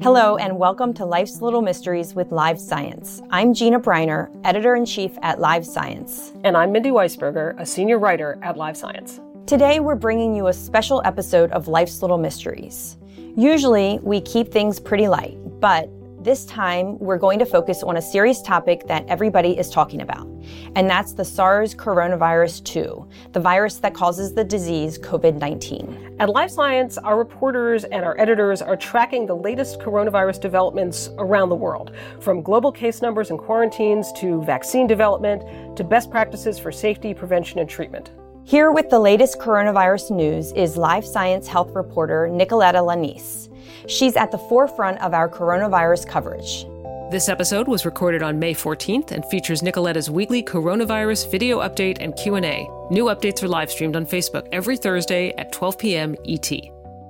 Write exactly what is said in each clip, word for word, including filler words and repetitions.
Hello, and welcome to Life's Little Mysteries with Live Science. I'm Gina Briner, Editor-in-Chief at Live Science. And I'm Mindy Weisberger, a Senior Writer at Live Science. Today, we're bringing you a special episode of Life's Little Mysteries. Usually, we keep things pretty light, but this time, we're going to focus on a serious topic that everybody is talking about, and that's the SARS coronavirus two, the virus that causes the disease COVID nineteen. At Live Science, our reporters and our editors are tracking the latest coronavirus developments around the world, from global case numbers and quarantines to vaccine development to best practices for safety, prevention, and treatment. Here with the latest coronavirus news is Live Science health reporter Nicoletta Lanise. She's at the forefront of our coronavirus coverage. This episode was recorded on May fourteenth and features Nicoletta's weekly coronavirus video update and Q and A. New updates are live streamed on Facebook every Thursday at twelve p.m. E T.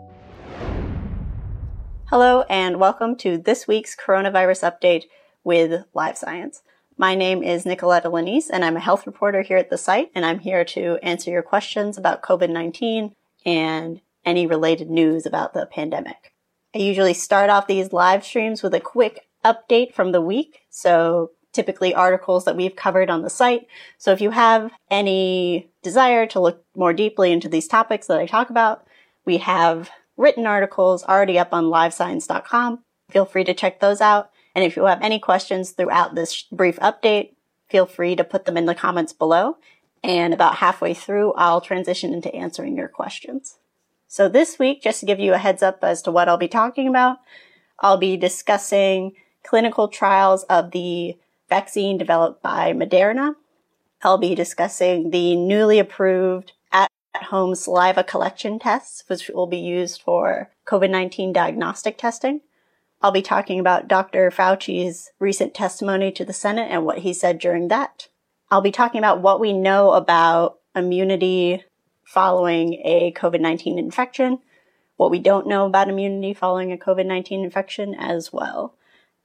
Hello, and welcome to this week's coronavirus update with Live Science. My name is Nicoletta Lanise, and I'm a health reporter here at the site, and I'm here to answer your questions about COVID nineteen and any related news about the pandemic. I usually start off these live streams with a quick update from the week, so typically articles that we've covered on the site. So if you have any desire to look more deeply into these topics that I talk about, we have written articles already up on live science dot com. Feel free to check those out. And if you have any questions throughout this brief update, feel free to put them in the comments below. And about halfway through, I'll transition into answering your questions. So this week, just to give you a heads up as to what I'll be talking about, I'll be discussing clinical trials of the vaccine developed by Moderna. I'll be discussing the newly approved at-home saliva collection tests, which will be used for COVID nineteen diagnostic testing. I'll be talking about Doctor Fauci's recent testimony to the Senate and what he said during that. I'll be talking about what we know about immunity following a COVID nineteen infection, what we don't know about immunity following a COVID nineteen infection as well.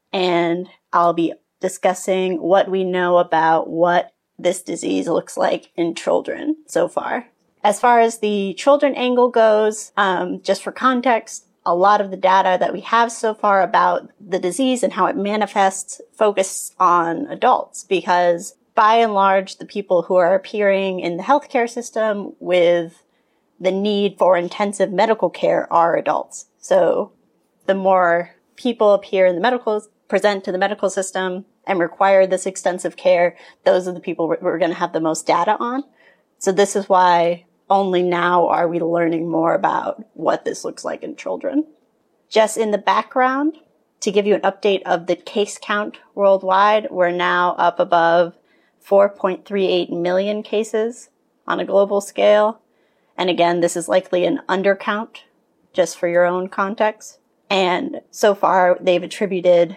And I'll be discussing what we know about what this disease looks like in children so far. As far as the children angle goes, um, just for context, a lot of the data that we have so far about the disease and how it manifests focus on adults, because by and large, the people who are appearing in the healthcare system with the need for intensive medical care are adults. So the more people appear in the medical, present to the medical system and require this extensive care, those are the people we're going to have the most data on. So this is why only now are we learning more about what this looks like in children. Just in the background, to give you an update of the case count worldwide, we're now up above four point three eight million cases on a global scale. And again, this is likely an undercount, just for your own context. And so far, they've attributed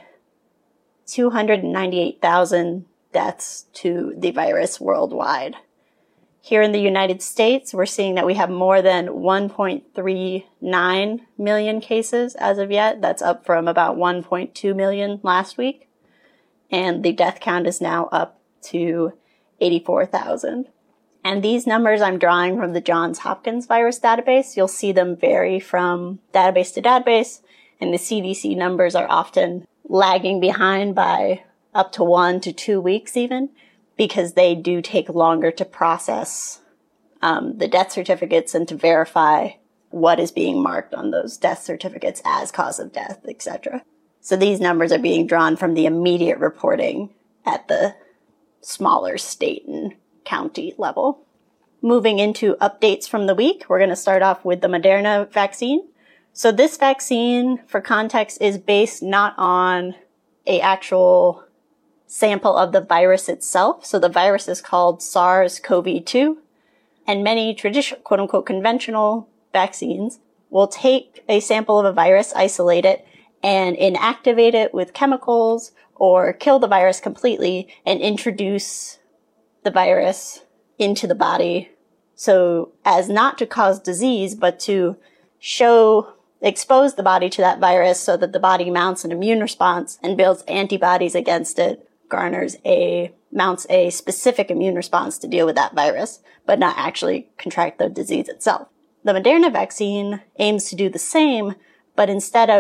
two hundred ninety-eight thousand deaths to the virus worldwide. Here in the United States, we're seeing that we have more than one point three nine million cases as of yet. That's up from about one point two million last week. And the death count is now up to eighty-four thousand. And these numbers I'm drawing from the Johns Hopkins virus database. You'll see them vary from database to database, and the C D C numbers are often lagging behind by up to one to two weeks even, because they do take longer to process um, the death certificates and to verify what is being marked on those death certificates as cause of death, et cetera. So these numbers are being drawn from the immediate reporting at the smaller state and county level. Moving into updates from the week, we're going to start off with the Moderna vaccine. So this vaccine, for context, is based not on a actual sample of the virus itself. So the virus is called SARS CoV two, and many traditional, quote unquote, conventional vaccines will take a sample of a virus, isolate it, and inactivate it with chemicals or kill the virus completely and introduce the virus into the body, so as not to cause disease, but to show, expose the body to that virus so that the body mounts an immune response and builds antibodies against it, garners a, mounts a specific immune response to deal with that virus, but not actually contract the disease itself. The Moderna vaccine aims to do the same, but instead of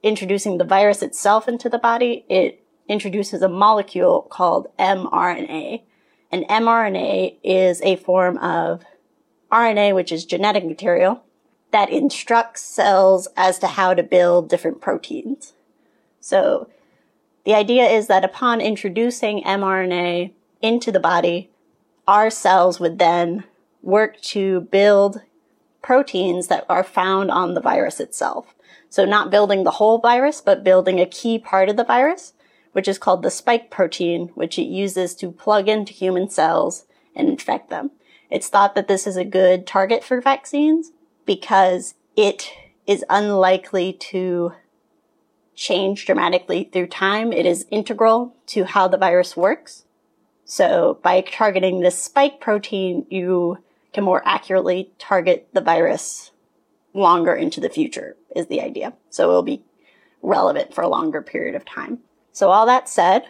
introducing the virus itself into the body, it introduces a molecule called mRNA. And mRNA is a form of R N A, which is genetic material, that instructs cells as to how to build different proteins. So the idea is that upon introducing mRNA into the body, our cells would then work to build proteins that are found on the virus itself. So not building the whole virus, but building a key part of the virus, which is called the spike protein, which it uses to plug into human cells and infect them. It's thought that this is a good target for vaccines because it is unlikely to change dramatically through time. It is integral to how the virus works. So by targeting this spike protein, you can more accurately target the virus longer into the future, is the idea. So it will be relevant for a longer period of time. So all that said,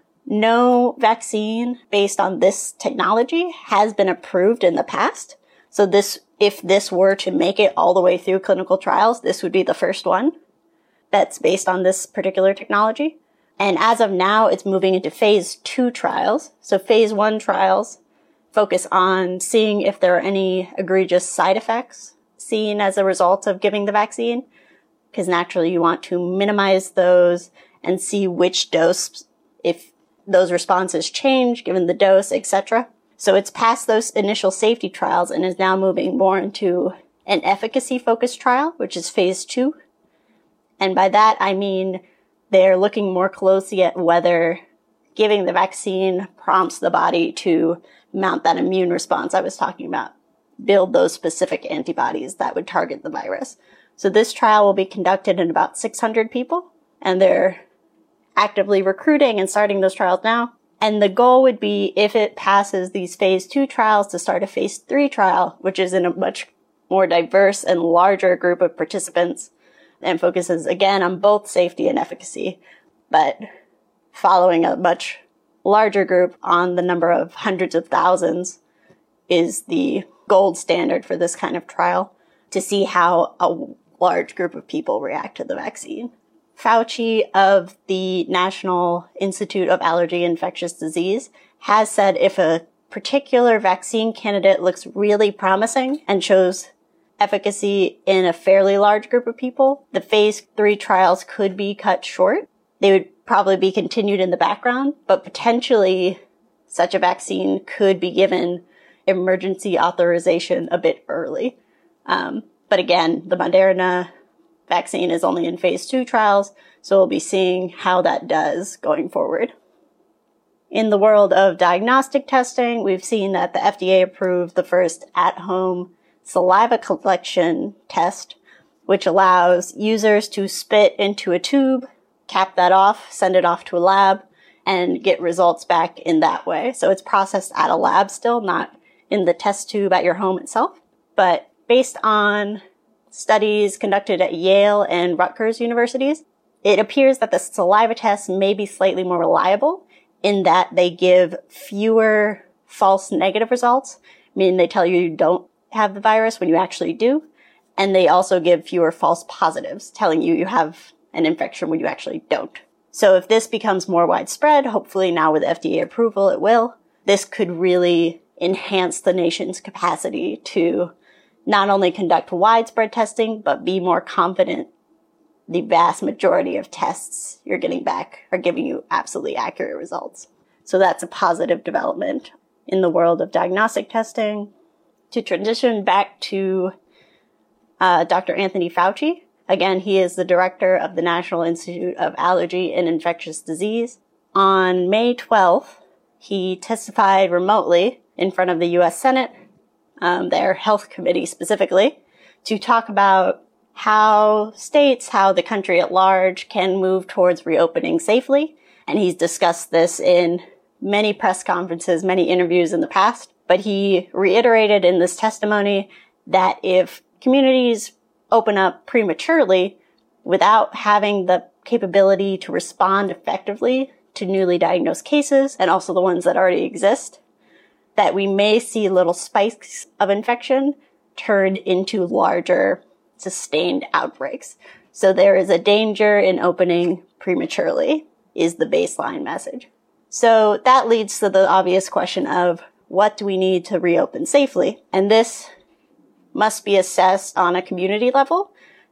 no vaccine based on this technology has been approved in the past. So this, if this were to make it all the way through clinical trials, this would be the first one that's based on this particular technology. And as of now, it's moving into phase two trials. So phase one trials focus on seeing if there are any egregious side effects seen as a result of giving the vaccine, because naturally you want to minimize those and see which dose, if those responses change given the dose, et cetera. So it's past those initial safety trials and is now moving more into an efficacy-focused trial, which is phase two. And by that, I mean they're looking more closely at whether giving the vaccine prompts the body to mount that immune response I was talking about, build those specific antibodies that would target the virus. So this trial will be conducted in about six hundred people, and they're actively recruiting and starting those trials now. And the goal would be, if it passes these phase two trials, to start a phase three trial, which is in a much more diverse and larger group of participants and focuses again on both safety and efficacy, but following a much larger group on the number of hundreds of thousands is the gold standard for this kind of trial to see how a large group of people react to the vaccine. Fauci of the National Institute of Allergy and Infectious Disease has said if a particular vaccine candidate looks really promising and shows efficacy in a fairly large group of people, the phase three trials could be cut short. They would probably be continued in the background, but potentially such a vaccine could be given emergency authorization a bit early. Um, but again, the Moderna vaccine is only in phase two trials, so we'll be seeing how that does going forward. In the world of diagnostic testing, we've seen that the F D A approved the first at-home saliva collection test, which allows users to spit into a tube, cap that off, send it off to a lab, and get results back in that way. So it's processed at a lab still, not in the test tube at your home itself. But based on studies conducted at Yale and Rutgers universities, it appears that the saliva tests may be slightly more reliable in that they give fewer false negative results, meaning they tell you you don't have the virus when you actually do. And they also give fewer false positives, telling you you have an infection when you actually don't. So if this becomes more widespread, hopefully now with F D A approval it will, this could really enhance the nation's capacity to not only conduct widespread testing, but be more confident the vast majority of tests you're getting back are giving you absolutely accurate results. So that's a positive development in the world of diagnostic testing. To transition back to uh, Doctor Anthony Fauci, again, he is the director of the National Institute of Allergy and Infectious Disease. On May twelfth, he testified remotely in front of the U S Senate, um, their health committee specifically, to talk about how states, how the country at large can move towards reopening safely. And he's discussed this in many press conferences, many interviews in the past. But he reiterated in this testimony that if communities open up prematurely without having the capability to respond effectively to newly diagnosed cases, and also the ones that already exist, that we may see little spikes of infection turned into larger sustained outbreaks. So there is a danger in opening prematurely, is the baseline message. So that leads to the obvious question of what do we need to reopen safely? And this must be assessed on a community level.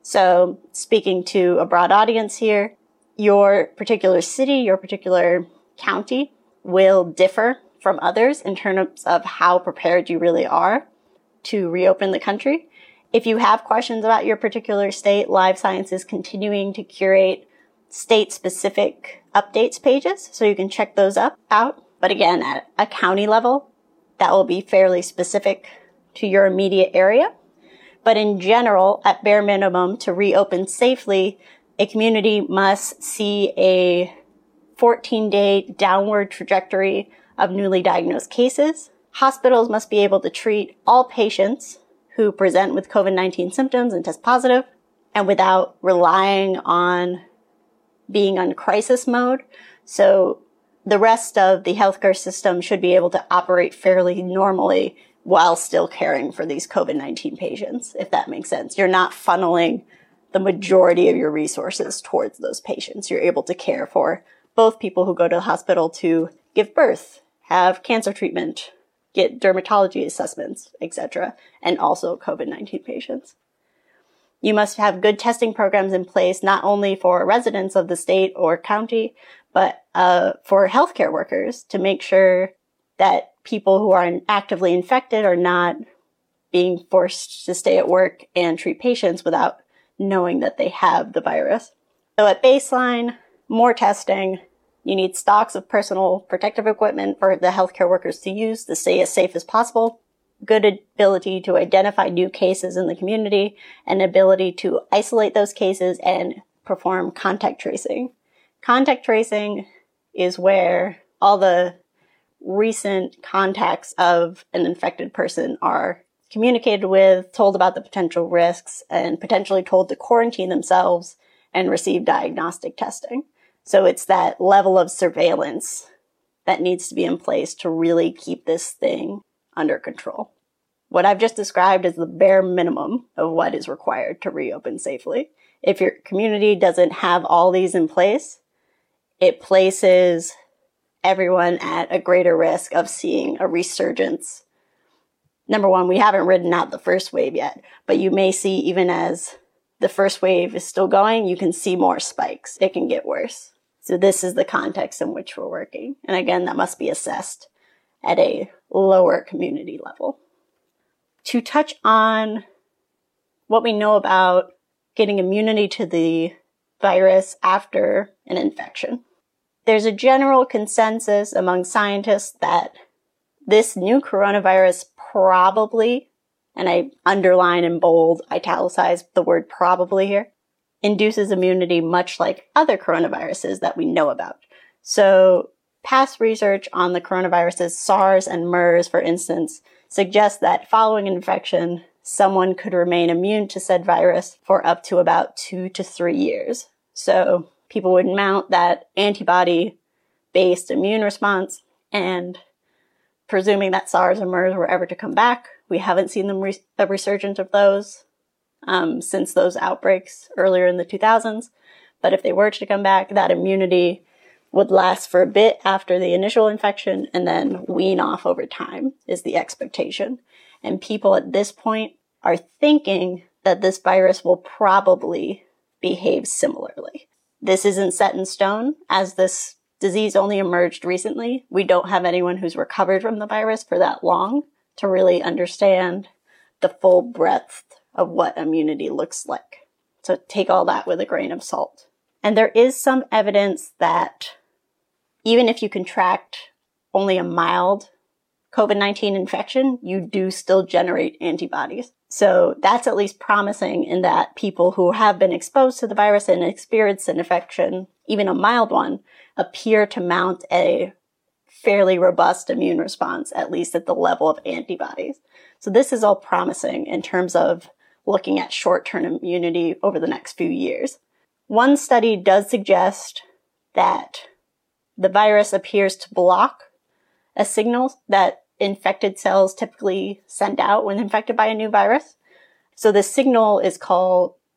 So speaking to a broad audience here, your particular city, your particular county will differ from others in terms of how prepared you really are to reopen the country. If you have questions about your particular state, Live Science is continuing to curate state-specific updates pages, so you can check those up out. But again, at a county level, that will be fairly specific to your immediate area. But in general, at bare minimum, to reopen safely, a community must see a fourteen-day downward trajectory of newly diagnosed cases. Hospitals must be able to treat all patients who present with COVID nineteen symptoms and test positive, and without relying on being on crisis mode. So the rest of the healthcare system should be able to operate fairly normally while still caring for these COVID nineteen patients, if that makes sense. You're not funneling the majority of your resources towards those patients. You're able to care for both people who go to the hospital to give birth, have cancer treatment, get dermatology assessments, et cetera, and also COVID nineteen patients. You must have good testing programs in place, not only for residents of the state or county, but uh, for healthcare workers to make sure that people who are actively infected are not being forced to stay at work and treat patients without knowing that they have the virus. So at baseline, more testing. You need stocks of personal protective equipment for the healthcare workers to use to stay as safe as possible. Good ability to identify new cases in the community, and ability to isolate those cases and perform contact tracing. Contact tracing is where all the recent contacts of an infected person are communicated with, told about the potential risks, and potentially told to quarantine themselves and receive diagnostic testing. So it's that level of surveillance that needs to be in place to really keep this thing under control. What I've just described is the bare minimum of what is required to reopen safely. If your community doesn't have all these in place, it places everyone at a greater risk of seeing a resurgence. Number one, we haven't ridden out the first wave yet, but you may see, even as the first wave is still going, you can see more spikes. It can get worse. So this is the context in which we're working. And again, that must be assessed at a lower community level. To touch on what we know about getting immunity to the virus after an infection, there's a general consensus among scientists that this new coronavirus probably, and I underline in bold, italicize the word probably here, induces immunity much like other coronaviruses that we know about. So past research on the coronaviruses SARS and MERS, for instance, suggests that following an infection, someone could remain immune to said virus for up to about two to three years. So people would mount that antibody-based immune response, and presuming that SARS and MERS were ever to come back, we haven't seen them re- a resurgence of those um, since those outbreaks earlier in the two thousands. But if they were to come back, that immunity would last for a bit after the initial infection and then wean off over time is the expectation. And people at this point are thinking that this virus will probably behave similarly. This isn't set in stone, as this disease only emerged recently. We don't have anyone who's recovered from the virus for that long to really understand the full breadth of what immunity looks like. So take all that with a grain of salt. And there is some evidence that even if you contract only a mild COVID nineteen infection, you do still generate antibodies. So that's at least promising in that people who have been exposed to the virus and experienced an infection, even a mild one, appear to mount a fairly robust immune response, at least at the level of antibodies. So this is all promising in terms of looking at short-term immunity over the next few years. One study does suggest that the virus appears to block a signal that infected cells typically send out when infected by a new virus. So the signal is called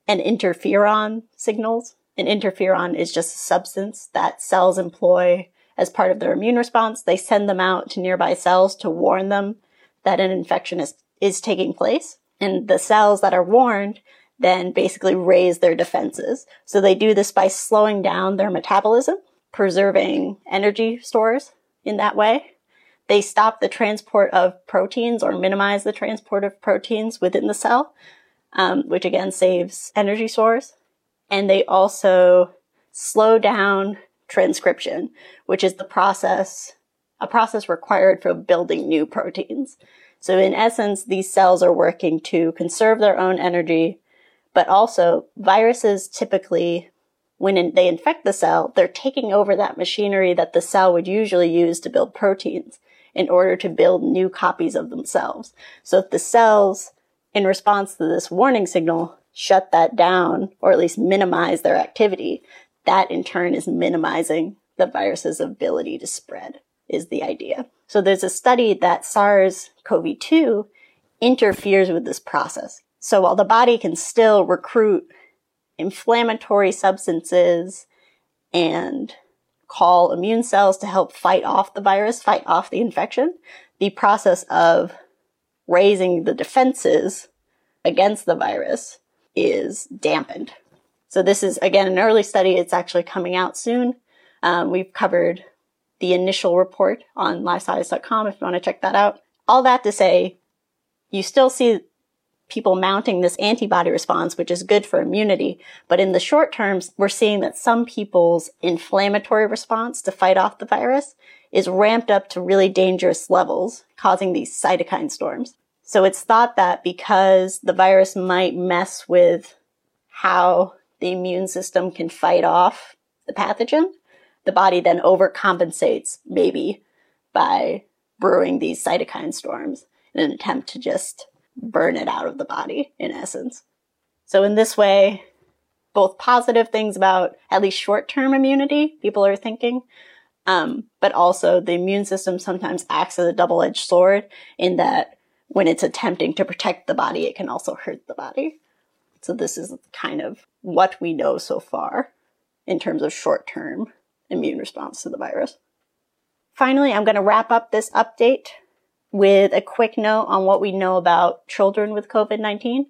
and interferon signals. An interferon is just a substance that cells employ as part of their immune response. They send them out to nearby cells to warn them that an infection is, is taking place. And the cells that are warned then basically raise their defenses. So they do this by slowing down their metabolism, preserving energy stores in that way. They stop the transport of proteins or minimize the transport of proteins within the cell, um, which again saves energy stores. And they also slow down transcription, which is the process, a process required for building new proteins. So in essence, these cells are working to conserve their own energy, but also viruses typically, when in, they infect the cell, they're taking over that machinery that the cell would usually use to build proteins in order to build new copies of themselves. So if the cells, in response to this warning signal, shut that down, or at least minimize their activity, that in turn is minimizing the virus's ability to spread, is the idea. So there's a study that SARS-C o V two interferes with this process. So while the body can still recruit inflammatory substances and call immune cells to help fight off the virus, fight off the infection, the process of raising the defenses against the virus is dampened. So this is, again, an early study. It's actually coming out soon. Um, we've covered the initial report on life science dot com if you want to check that out. All that to say, you still see people mounting this antibody response, which is good for immunity. But in the short terms, we're seeing that some people's inflammatory response to fight off the virus is ramped up to really dangerous levels, causing these cytokine storms. So it's thought that because the virus might mess with how the immune system can fight off the pathogen, the body then overcompensates maybe by brewing these cytokine storms in an attempt to just burn it out of the body, in essence. So in this way, both positive things about at least short-term immunity, people are thinking, um, but also the immune system sometimes acts as a double-edged sword in that when it's attempting to protect the body, it can also hurt the body. So this is kind of what we know so far in terms of short-term immune response to the virus. Finally, I'm going to wrap up this update with a quick note on what we know about children with COVID nineteen.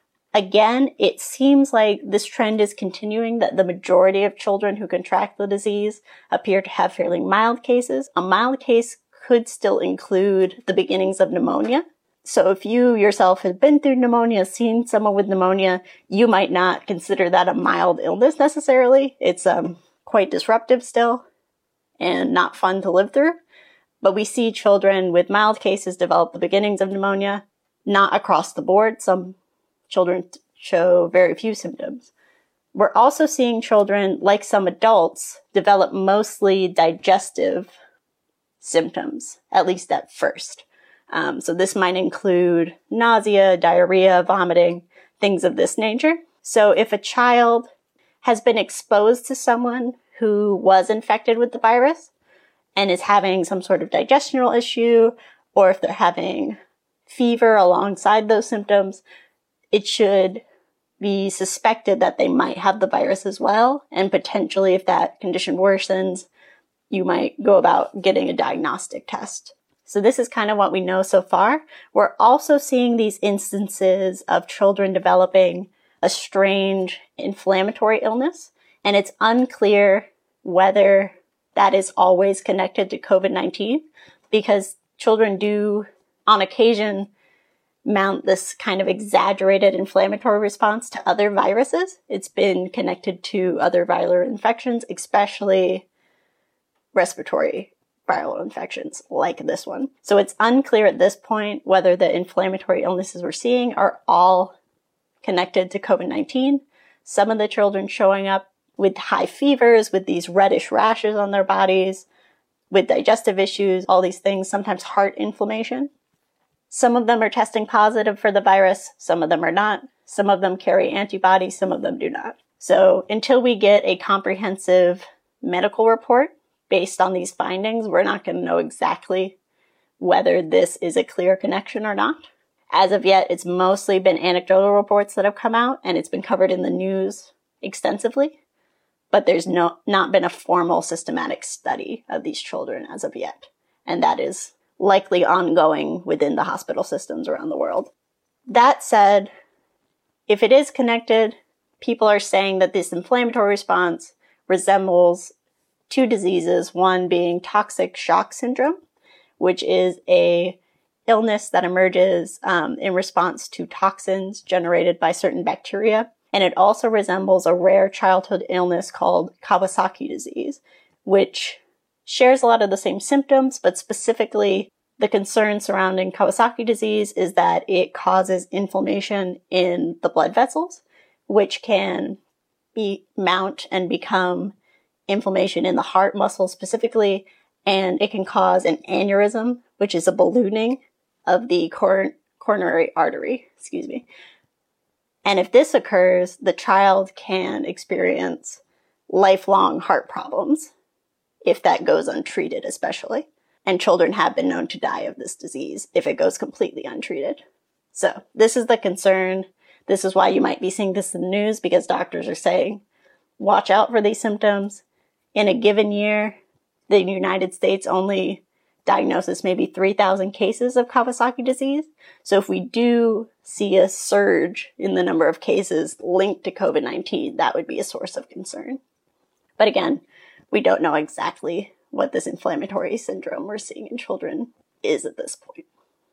Again, it seems like this trend is continuing, that the majority of children who contract the disease appear to have fairly mild cases. A mild case could still include the beginnings of pneumonia. So if you yourself have been through pneumonia, seen someone with pneumonia, you might not consider that a mild illness necessarily. It's um, quite disruptive still and not fun to live through. But we see children with mild cases develop the beginnings of pneumonia, not across the board. Some children show very few symptoms. We're also seeing children, like some adults, develop mostly digestive symptoms, at least at first. Um, so this might include nausea, diarrhea, vomiting, things of this nature. So if a child has been exposed to someone who was infected with the virus and is having some sort of digestional issue, or if they're having fever alongside those symptoms, it should be suspected that they might have the virus as well. And potentially, if that condition worsens, you might go about getting a diagnostic test. So this is kind of what we know so far. We're also seeing these instances of children developing a strange inflammatory illness, and it's unclear whether that is always connected to COVID nineteen, because children do, on occasion, mount this kind of exaggerated inflammatory response to other viruses. It's been connected to other viral infections, especially respiratory viral infections like this one. So it's unclear at this point whether the inflammatory illnesses we're seeing are all connected to COVID nineteen. Some of the children showing up with high fevers, with these reddish rashes on their bodies, with digestive issues, all these things, sometimes heart inflammation. Some of them are testing positive for the virus, some of them are not. Some of them carry antibodies, some of them do not. So until we get a comprehensive medical report based on these findings, we're not going to know exactly whether this is a clear connection or not. As of yet, it's mostly been anecdotal reports that have come out, and it's been covered in the news extensively. But there's no not been a formal systematic study of these children as of yet. And that is likely ongoing within the hospital systems around the world. That said, if it is connected, people are saying that this inflammatory response resembles two diseases, one being toxic shock syndrome, which is a illness that emerges um, in response to toxins generated by certain bacteria. And it also resembles a rare childhood illness called Kawasaki disease, which shares a lot of the same symptoms, but specifically the concern surrounding Kawasaki disease is that it causes inflammation in the blood vessels, which can be mount and become inflammation in the heart muscle specifically, and it can cause an aneurysm, which is a ballooning of the cor- coronary artery, excuse me. And if this occurs, the child can experience lifelong heart problems, if that goes untreated especially. And children have been known to die of this disease if it goes completely untreated. So this is the concern. This is why you might be seeing this in the news, because doctors are saying, watch out for these symptoms. In a given year, the United States only diagnoses maybe three thousand cases of Kawasaki disease. So if we do see a surge in the number of cases linked to COVID nineteen, that would be a source of concern. But again, we don't know exactly what this inflammatory syndrome we're seeing in children is at this point.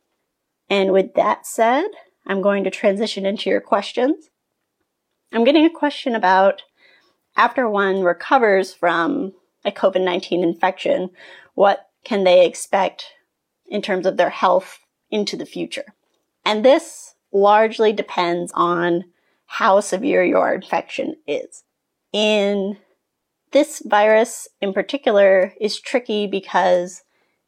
And with that said, I'm going to transition into your questions. I'm getting a question about, after one recovers from a COVID nineteen infection, what can they expect in terms of their health into the future? And this largely depends on how severe your infection is. In this virus in particular is tricky because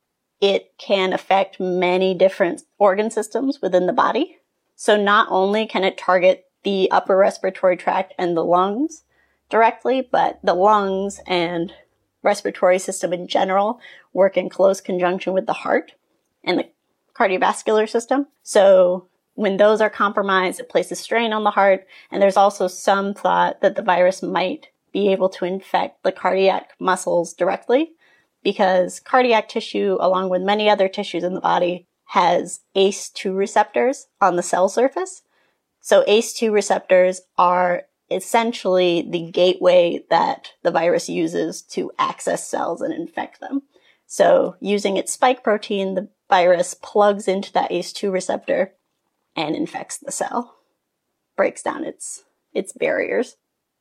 it can affect many different organ systems within the body. So not only can it target the upper respiratory tract and the lungs directly, but the lungs and respiratory system in general work in close conjunction with the heart and the cardiovascular system. So when those are compromised, it places strain on the heart. And there's also some thought that the virus might be able to infect the cardiac muscles directly, because cardiac tissue, along with many other tissues in the body, has A C E two receptors on the cell surface. So A C E two receptors are essentially the gateway that the virus uses to access cells and infect them. So using its spike protein, the virus plugs into that A C E two receptor and infects the cell, breaks down its, its barriers.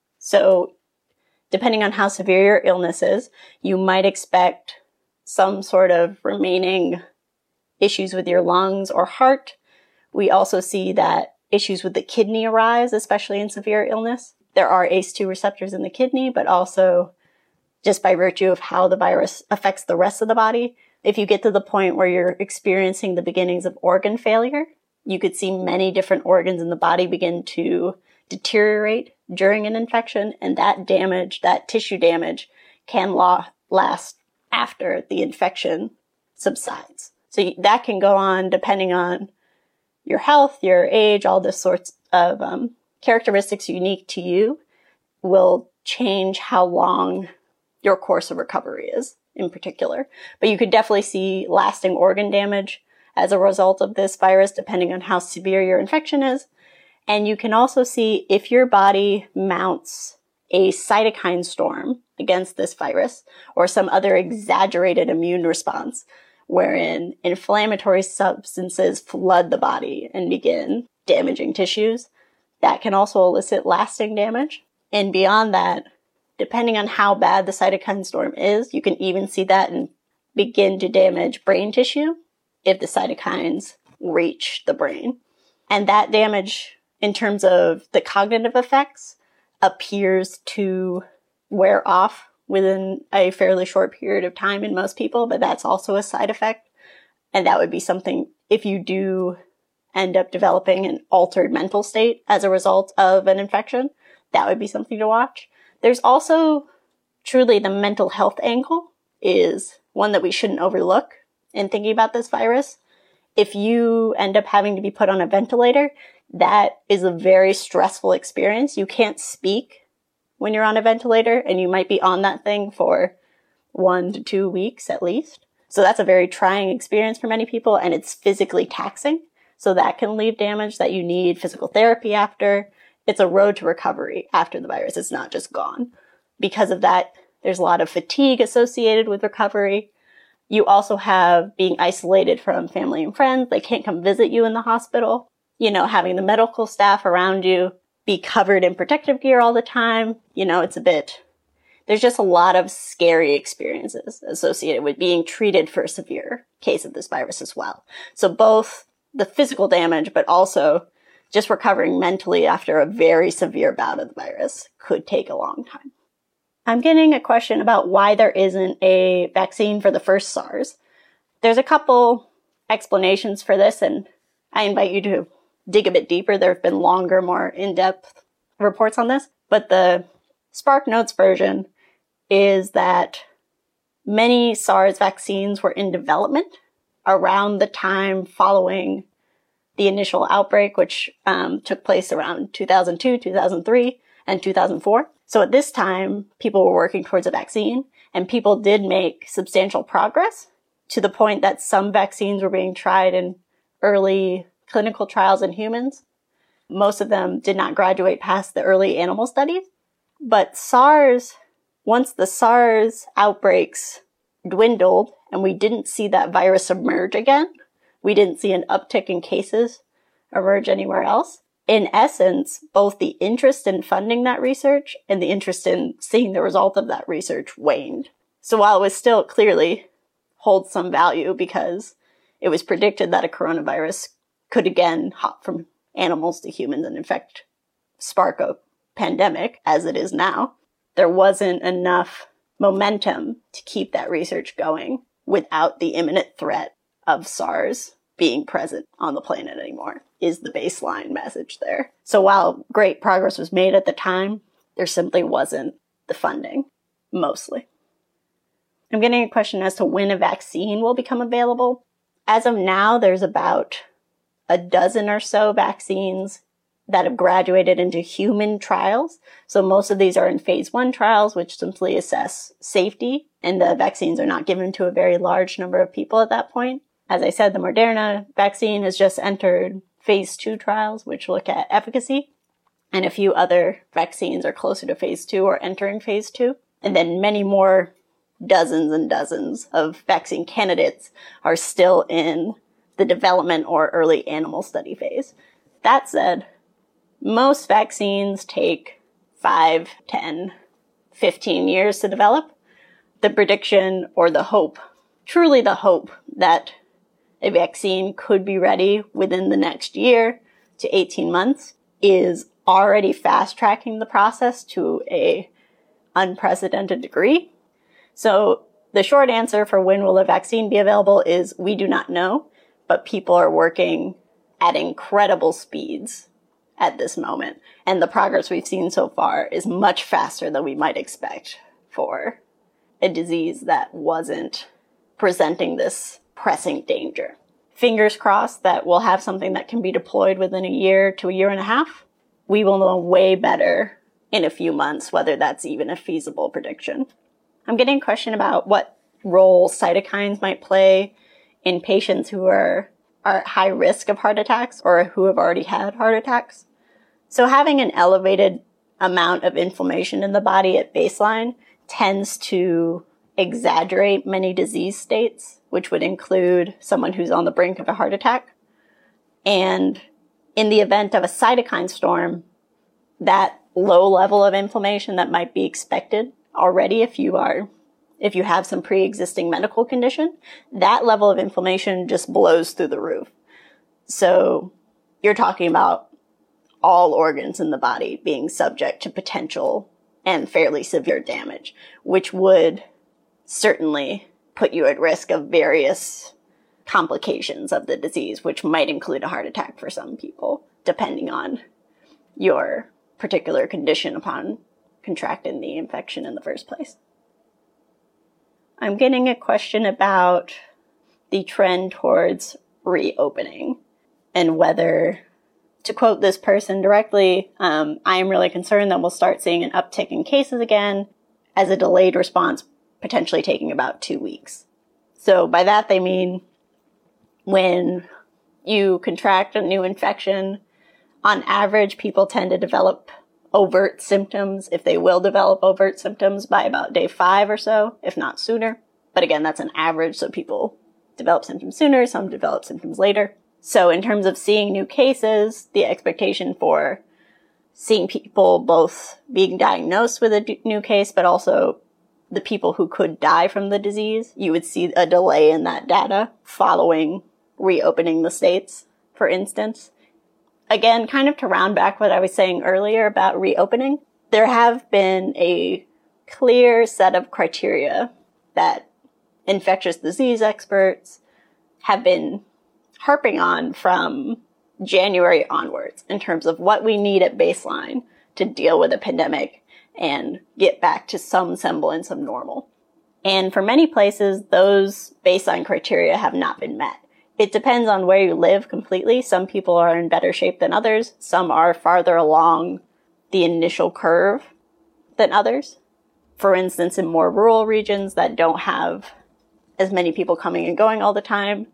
So depending on how severe your illness is, you might expect some sort of remaining issues with your lungs or heart. We also see that issues with the kidney arise, especially in severe illness. There are A C E two receptors in the kidney, but also just by virtue of how the virus affects the rest of the body, if you get to the point where you're experiencing the beginnings of organ failure, you could see many different organs in the body begin to deteriorate during an infection, and that damage, that tissue damage, can la- last after the infection subsides. So that can go on depending on your health, your age, all the sorts of um, characteristics unique to you will change how long your course of recovery is in particular. But you could definitely see lasting organ damage as a result of this virus, depending on how severe your infection is. And you can also see if your body mounts a cytokine storm against this virus or some other exaggerated immune response, wherein inflammatory substances flood the body and begin damaging tissues. That can also elicit lasting damage. And beyond that, depending on how bad the cytokine storm is, you can even see that and begin to damage brain tissue if the cytokines reach the brain. And that damage, in terms of the cognitive effects, appears to wear off within a fairly short period of time in most people, but that's also a side effect. And that would be something, if you do end up developing an altered mental state as a result of an infection, that would be something to watch. There's also truly the mental health angle is one that we shouldn't overlook in thinking about this virus. If you end up having to be put on a ventilator, that is a very stressful experience. You can't speak when you're on a ventilator, and you might be on that thing for one to two weeks at least. So that's a very trying experience for many people, and it's physically taxing. So that can leave damage that you need physical therapy after. It's a road to recovery after the virus. It's not just gone. Because of that, there's a lot of fatigue associated with recovery. You also have being isolated from family and friends. They can't come visit you in the hospital. You know, having the medical staff around you be covered in protective gear all the time. You know, it's a bit, there's just a lot of scary experiences associated with being treated for a severe case of this virus as well. So both the physical damage, but also just recovering mentally after a very severe bout of the virus could take a long time. I'm getting a question about why there isn't a vaccine for the first SARS. There's a couple explanations for this, and I invite you to dig a bit deeper. There have been longer, more in-depth reports on this, but the SparkNotes version is that many SARS vaccines were in development around the time following the initial outbreak, which um, took place around two thousand two, two thousand three, and two thousand four. So at this time, people were working towards a vaccine, and people did make substantial progress to the point that some vaccines were being tried in early clinical trials in humans. Most of them did not graduate past the early animal studies. But SARS, once the SARS outbreaks dwindled and we didn't see that virus emerge again, we didn't see an uptick in cases emerge anywhere else. In essence, both the interest in funding that research and the interest in seeing the result of that research waned. So while it was still clearly holds some value because it was predicted that a coronavirus could again hop from animals to humans and in fact spark a pandemic as it is now, there wasn't enough momentum to keep that research going without the imminent threat of SARS being present on the planet anymore, is the baseline message there. So while great progress was made at the time, there simply wasn't the funding, mostly. I'm getting a question as to when a vaccine will become available. As of now, there's about a dozen or so vaccines that have graduated into human trials. So most of these are in phase one trials, which simply assess safety, and the vaccines are not given to a very large number of people at that point. As I said, the Moderna vaccine has just entered phase two trials, which look at efficacy, and a few other vaccines are closer to phase two or entering phase two. And then many more dozens and dozens of vaccine candidates are still in the development or early animal study phase. That said, most vaccines take five, ten, fifteen years to develop. The prediction or the hope, truly the hope that a vaccine could be ready within the next year to eighteen months is already fast-tracking the process to a unprecedented degree. So the short answer for when will a vaccine be available is we do not know, but people are working at incredible speeds at this moment. And the progress we've seen so far is much faster than we might expect for a disease that wasn't presenting this pressing danger. Fingers crossed that we'll have something that can be deployed within a year to a year and a half. We will know way better in a few months whether that's even a feasible prediction. I'm getting a question about what role cytokines might play in patients who are, are at high risk of heart attacks or who have already had heart attacks. So having an elevated amount of inflammation in the body at baseline tends to exaggerate many disease states, which would include someone who's on the brink of a heart attack. And in the event of a cytokine storm, that low level of inflammation that might be expected already if you are, if you have some pre-existing medical condition, that level of inflammation just blows through the roof. So you're talking about all organs in the body being subject to potential and fairly severe damage, which would certainly put you at risk of various complications of the disease, which might include a heart attack for some people, depending on your particular condition upon contracting the infection in the first place. I'm getting a question about the trend towards reopening and whether, to quote this person directly, um, I am really concerned that we'll start seeing an uptick in cases again as a delayed response, potentially taking about two weeks. So by that they mean when you contract a new infection, on average, people tend to develop overt symptoms, if they will develop overt symptoms, by about day five or so, if not sooner. But again, that's an average, so people develop symptoms sooner, some develop symptoms later. So in terms of seeing new cases, the expectation for seeing people both being diagnosed with a d- new case, but also the people who could die from the disease, you would see a delay in that data following reopening the states, for instance. Again, kind of to round back what I was saying earlier about reopening, there have been a clear set of criteria that infectious disease experts have been harping on from January onwards in terms of what we need at baseline to deal with a pandemic and get back to some semblance of normal. And for many places, those baseline criteria have not been met. It depends on where you live completely. Some people are in better shape than others. Some are farther along the initial curve than others. For instance, in more rural regions that don't have as many people coming and going all the time,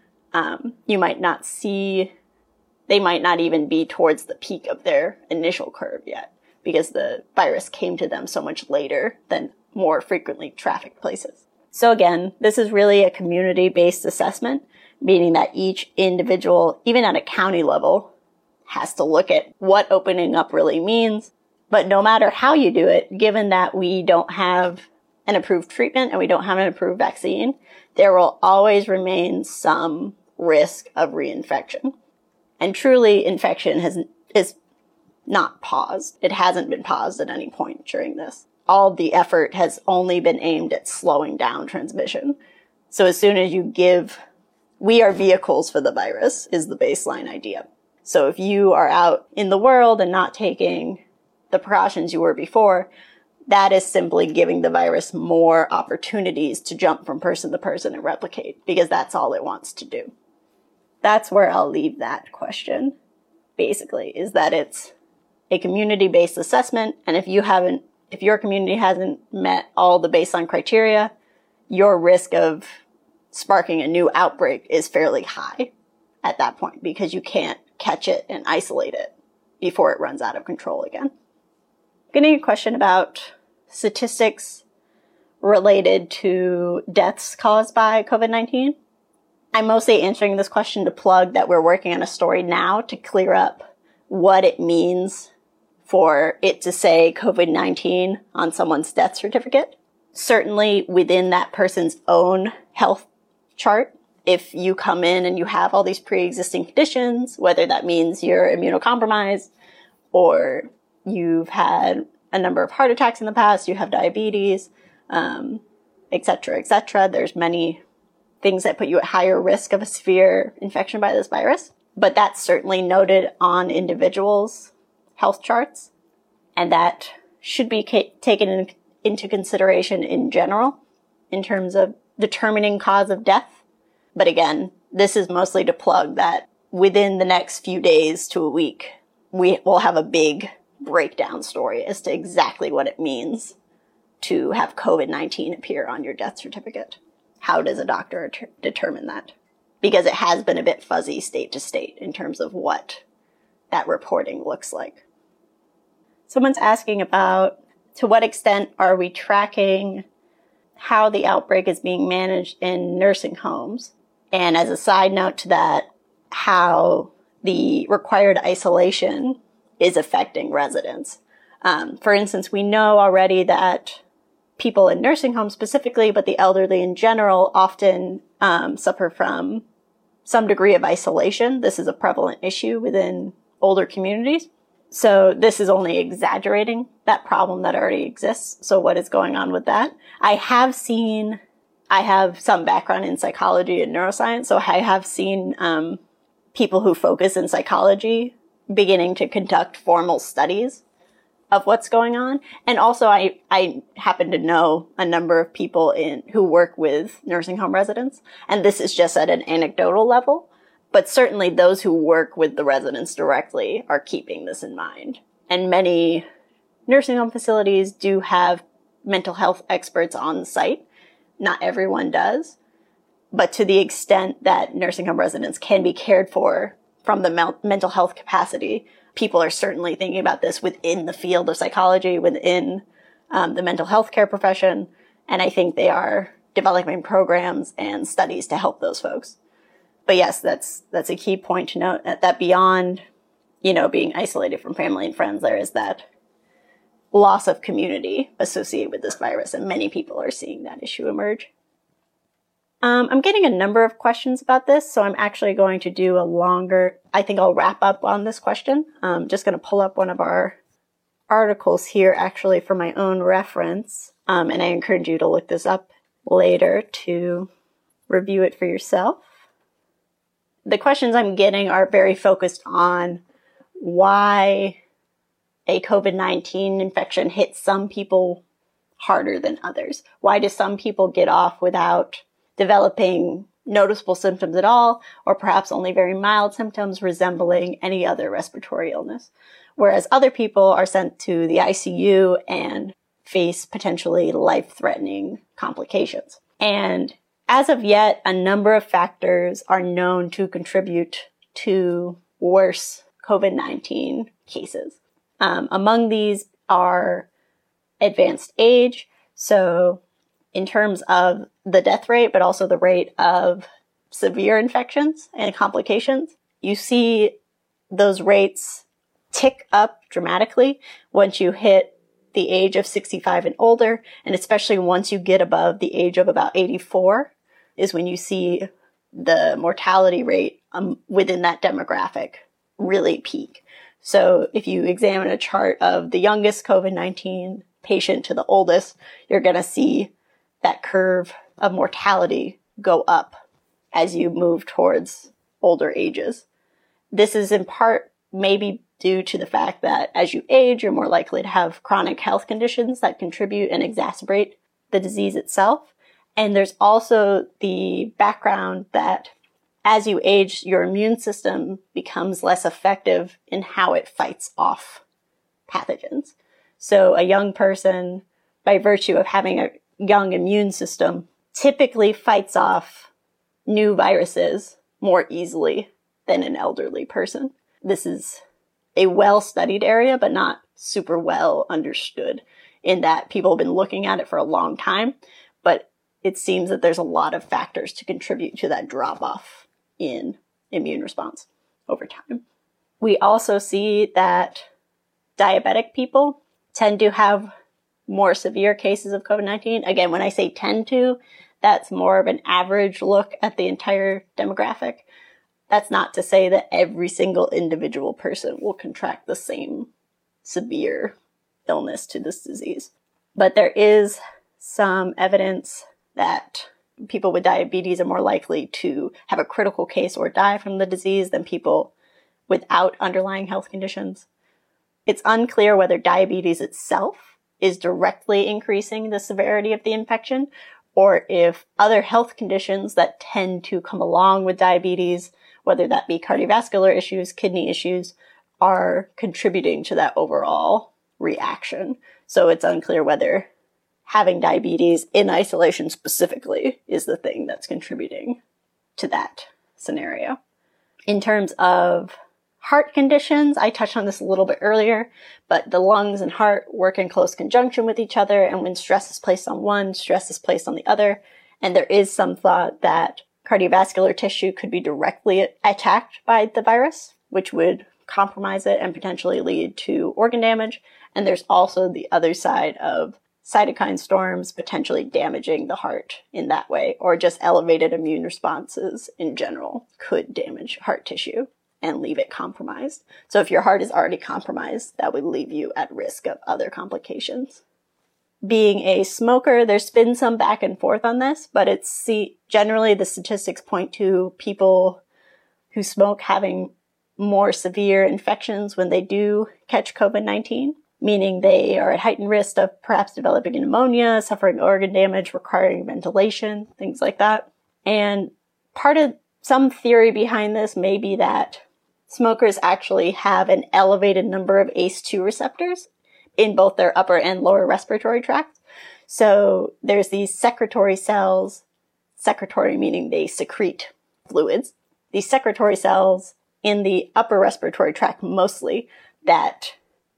um, you might not see, they might not even be towards the peak of their initial curve yet, because the virus came to them so much later than more frequently trafficked places. So again, this is really a community-based assessment, meaning that each individual, even at a county level, has to look at what opening up really means. But no matter how you do it, given that we don't have an approved treatment and we don't have an approved vaccine, there will always remain some risk of reinfection. And truly, infection has is not paused. It hasn't been paused at any point during this. All the effort has only been aimed at slowing down transmission. So as soon as you give, we are vehicles for the virus is the baseline idea. So if you are out in the world and not taking the precautions you were before, that is simply giving the virus more opportunities to jump from person to person and replicate, because that's all it wants to do. That's where I'll leave that question, basically, is that it's a community-based assessment, and if you haven't, if your community hasn't met all the baseline criteria, your risk of sparking a new outbreak is fairly high at that point, because you can't catch it and isolate it before it runs out of control again. Getting a question about statistics related to deaths caused by COVID nineteen. I'm mostly answering this question to plug that we're working on a story now to clear up what it means for it to say COVID nineteen on someone's death certificate. Certainly within that person's own health chart, if you come in and you have all these pre-existing conditions, whether that means you're immunocompromised or you've had a number of heart attacks in the past, you have diabetes, um, et cetera, et cetera. There's many things that put you at higher risk of a severe infection by this virus, but that's certainly noted on individuals' health charts, and that should be ca- taken in, into consideration in general in terms of determining cause of death. But again, this is mostly to plug that within the next few days to a week, we will have a big breakdown story as to exactly what it means to have COVID nineteen appear on your death certificate. How does a doctor ter- determine that? Because it has been a bit fuzzy state to state in terms of what that reporting looks like. Someone's asking about, to what extent are we tracking how the outbreak is being managed in nursing homes? And as a side note to that, how the required isolation is affecting residents. Um, for instance, we know already that people in nursing homes specifically, but the elderly in general, often um, suffer from some degree of isolation. This is a prevalent issue within older communities. So this is only exaggerating that problem that already exists. So what is going on with that? I have seen, I have some background in psychology and neuroscience, so I have seen um, people who focus in psychology beginning to conduct formal studies of what's going on. And also I, I happen to know a number of people in who work with nursing home residents. And this is just at an anecdotal level. But certainly those who work with the residents directly are keeping this in mind. And many nursing home facilities do have mental health experts on site. Not everyone does. But to the extent that nursing home residents can be cared for from the mel- mental health capacity, people are certainly thinking about this within the field of psychology, within um, the mental health care profession. And I think they are developing programs and studies to help those folks. But yes, that's that's a key point to note, that beyond, you know, being isolated from family and friends, there is that loss of community associated with this virus, and many people are seeing that issue emerge. Um, I'm getting a number of questions about this, so I'm actually going to do a longer, I think I'll wrap up on this question. I'm just going to pull up one of our articles here, actually, for my own reference, um, and I encourage you to look this up later to review it for yourself. The questions I'm getting are very focused on why a COVID nineteen infection hits some people harder than others. Why do some people get off without developing noticeable symptoms at all, or perhaps only very mild symptoms resembling any other respiratory illness, whereas other people are sent to the I C U and face potentially life-threatening complications? And as of yet, a number of factors are known to contribute to worse COVID nineteen cases. Um, among these are advanced age, so in terms of the death rate, but also the rate of severe infections and complications, you see those rates tick up dramatically once you hit the age of sixty-five and older, and especially once you get above the age of about eighty-four is when you see the mortality rate um, within that demographic really peak. So if you examine a chart of the youngest COVID nineteen patient to the oldest, you're going to see that curve of mortality go up as you move towards older ages. This is in part maybe due to the fact that as you age, you're more likely to have chronic health conditions that contribute and exacerbate the disease itself. And there's also the background that as you age, your immune system becomes less effective in how it fights off pathogens. So a young person, by virtue of having a young immune system, typically fights off new viruses more easily than an elderly person. This is a well-studied area, but not super well understood, in that people have been looking at it for a long time, but it seems that there's a lot of factors to contribute to that drop-off in immune response over time. We also see that diabetic people tend to have more severe cases of COVID nineteen. Again, when I say tend to, that's more of an average look at the entire demographic. That's not to say that every single individual person will contract the same severe illness to this disease. But there is some evidence that people with diabetes are more likely to have a critical case or die from the disease than people without underlying health conditions. It's unclear whether diabetes itself is directly increasing the severity of the infection, or if other health conditions that tend to come along with diabetes, whether that be cardiovascular issues, kidney issues, are contributing to that overall reaction. So it's unclear whether having diabetes in isolation specifically is the thing that's contributing to that scenario. In terms of heart conditions, I touched on this a little bit earlier, but the lungs and heart work in close conjunction with each other, and when stress is placed on one, stress is placed on the other, and there is some thought that cardiovascular tissue could be directly attacked by the virus, which would compromise it and potentially lead to organ damage. And there's also the other side of cytokine storms potentially damaging the heart in that way, or just elevated immune responses in general could damage heart tissue and leave it compromised. So if your heart is already compromised, that would leave you at risk of other complications. Being a smoker, there's been some back and forth on this, but it's see, generally the statistics point to people who smoke having more severe infections when they do catch COVID nineteen, meaning they are at heightened risk of perhaps developing pneumonia, suffering organ damage, requiring ventilation, things like that. And part of some theory behind this may be that smokers actually have an elevated number of A C E two receptors in both their upper and lower respiratory tracts. So there's these secretory cells, secretory meaning they secrete fluids, these secretory cells in the upper respiratory tract mostly that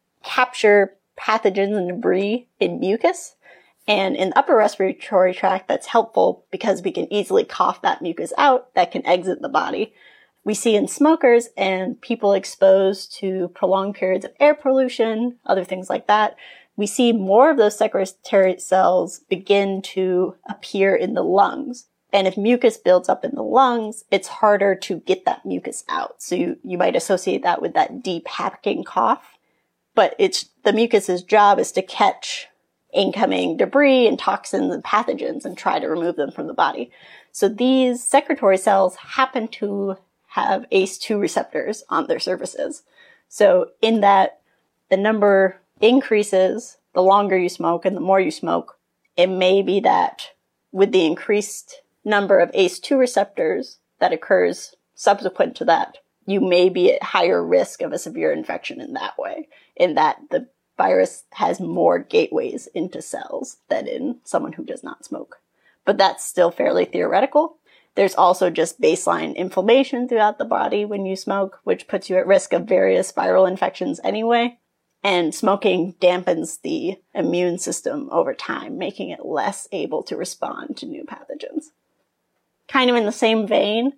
capture pathogens and debris in mucus. And in the upper respiratory tract, that's helpful because we can easily cough that mucus out that can exit the body. We see in smokers and people exposed to prolonged periods of air pollution, other things like that, we see more of those secretory cells begin to appear in the lungs. And if mucus builds up in the lungs, it's harder to get that mucus out. So you, you might associate that with that deep hacking cough. But it's the mucus's job is to catch incoming debris and toxins and pathogens and try to remove them from the body. So these secretory cells happen to have A C E two receptors on their surfaces. So in that the number increases the longer you smoke and the more you smoke, it may be that with the increased number of A C E two receptors that occurs subsequent to that, you may be at higher risk of a severe infection in that way, in that the virus has more gateways into cells than in someone who does not smoke. But that's still fairly theoretical. There's also just baseline inflammation throughout the body when you smoke, which puts you at risk of various viral infections anyway. And smoking dampens the immune system over time, making it less able to respond to new pathogens. Kind of in the same vein,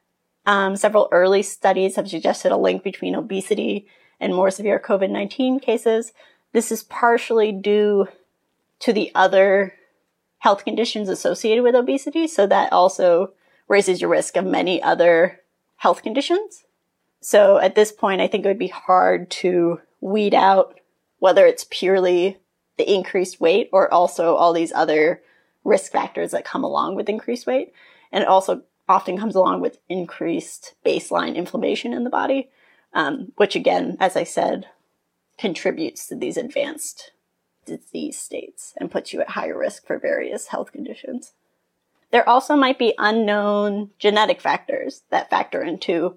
um, several early studies have suggested a link between obesity and more severe COVID nineteen cases. This is partially due to the other health conditions associated with obesity, so that also raises your risk of many other health conditions. So at this point, I think it would be hard to weed out whether it's purely the increased weight or also all these other risk factors that come along with increased weight. And it also often comes along with increased baseline inflammation in the body, um, which again, as I said, contributes to these advanced disease states and puts you at higher risk for various health conditions. There also might be unknown genetic factors that factor into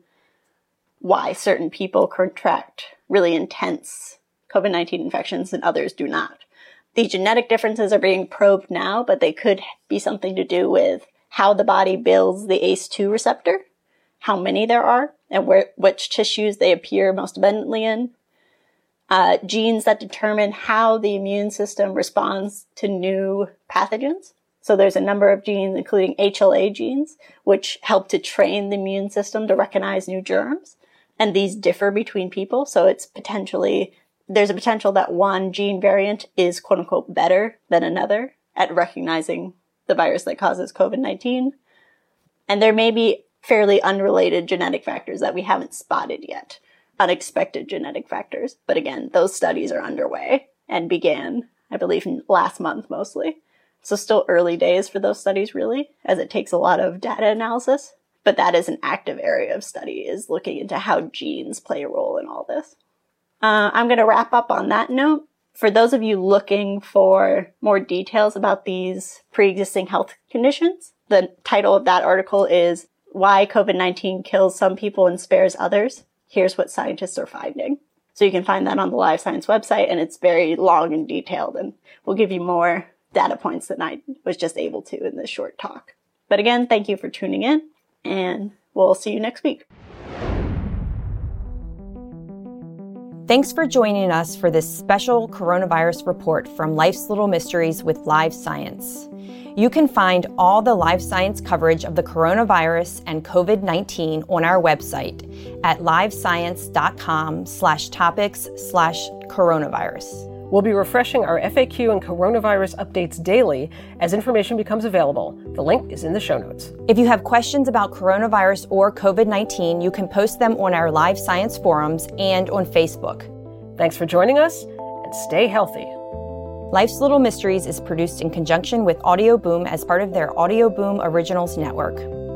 why certain people contract really intense COVID nineteen infections and others do not. These genetic differences are being probed now, but they could be something to do with how the body builds the A C E two receptor, how many there are, and where, which tissues they appear most abundantly in. Uh, genes that determine how the immune system responds to new pathogens. So there's a number of genes, including H L A genes, which help to train the immune system to recognize new germs. And these differ between people. So it's potentially, there's a potential that one gene variant is quote unquote better than another at recognizing the virus that causes COVID nineteen. And there may be fairly unrelated genetic factors that we haven't spotted yet. Unexpected genetic factors. But again, those studies are underway and began, I believe, last month mostly. So still early days for those studies, really, as it takes a lot of data analysis. But that is an active area of study, is looking into how genes play a role in all this. Uh, I'm going to wrap up on that note. For those of you looking for more details about these pre-existing health conditions, the title of that article is Why COVID nineteen Kills Some People and Spares Others. Here's what scientists are finding. So you can find that on the Live Science website, and it's very long and detailed, and we'll give you more data points than I was just able to in this short talk. But again, thank you for tuning in, and we'll see you next week. Thanks for joining us for this special coronavirus report from Life's Little Mysteries with Live Science. You can find all the Live Science coverage of the coronavirus and COVID nineteen on our website at livescience.com slash topics slash coronavirus. We'll be refreshing our F A Q and coronavirus updates daily as information becomes available. The link is in the show notes. If you have questions about coronavirus or COVID nineteen, you can post them on our Live Science forums and on Facebook. Thanks for joining us, and stay healthy. Life's Little Mysteries is produced in conjunction with Audio Boom as part of their Audio Boom Originals Network.